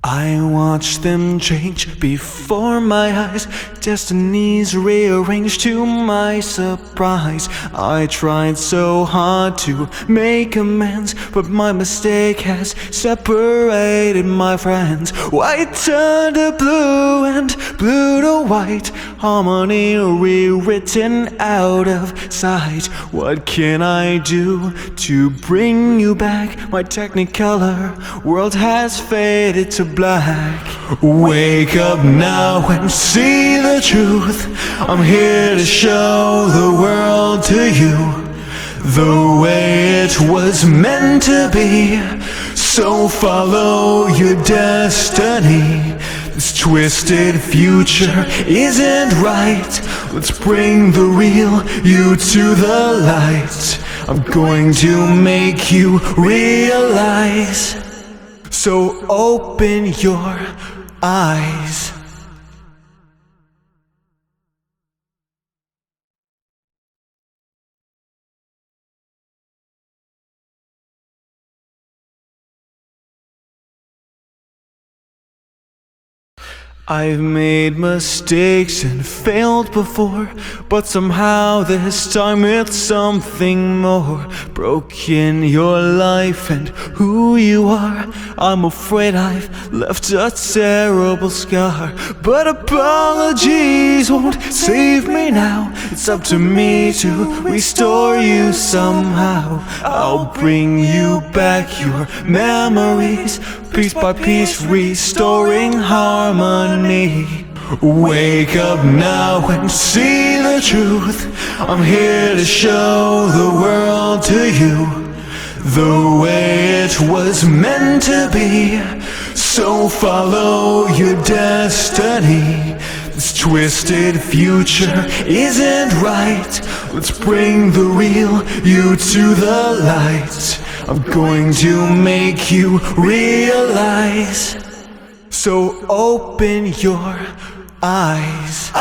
I watch them change before my eyes. Destinies rearranged to my surprise. I tried so hard to make amends, but my mistake has separated my friends. White turned to blue and blue to white, harmony rewritten out of sight. What can I do to bring you back? My technicolor world has faded to black. Wake up now and see the truth. I'm here to show the world to you the way it was meant to be. So follow your destiny. This twisted future isn't right. Let's bring the real you to the light. I'm going to make you realize. So open your eyes. I've made mistakes and failed before, but somehow this time it's something more. Broken your life and who you are. I'm afraid I've left a terrible scar, but apologies won't save me now. It's up to me to restore you somehow. I'll bring you back your memories, piece by piece, restoring harmony. Wake up now and see the truth. I'm here to show the world to you the way it was meant to be. So follow your destiny. This twisted future isn't right. Let's bring the real you to the light. I'm going to make you realize. So open your eyes.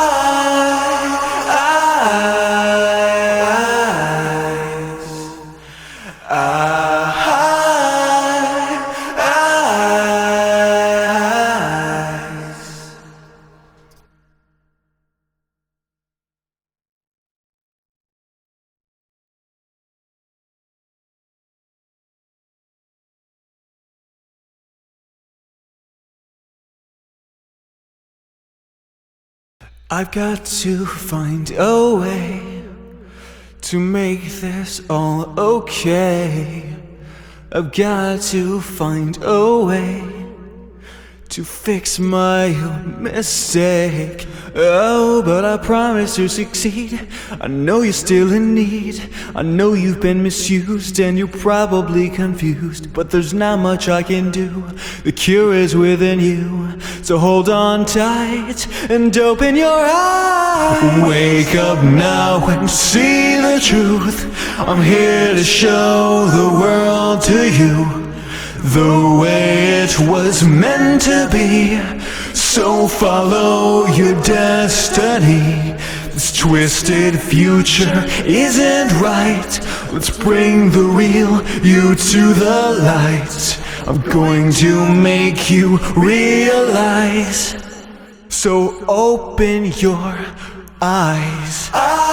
I've got to find a way to make this all okay. I've got to find a way to fix my own mistake. Oh, but I promise to succeed. I know you're still in need. I know you've been misused and you're probably confused, but there's not much I can do. The cure is within you. So hold on tight and open your eyes. Wake up now and see the truth. I'm here to show the world to you the way it was meant to be. So follow your destiny. This twisted future isn't right. Let's bring the real you to the light. I'm going to make you realize. So open your eyes.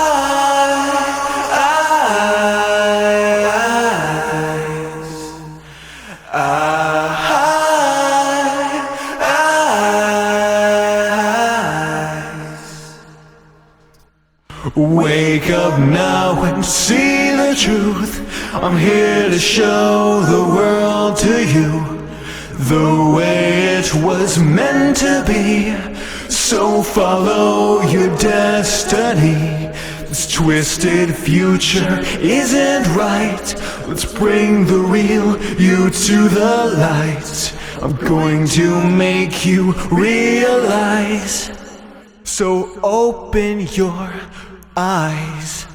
Wake up now and see the truth. I'm here to show the world to you the way it was meant to be. So follow your destiny. This twisted future isn't right. Let's bring the real you to the light. I'm going to make you realize. So open your eyes.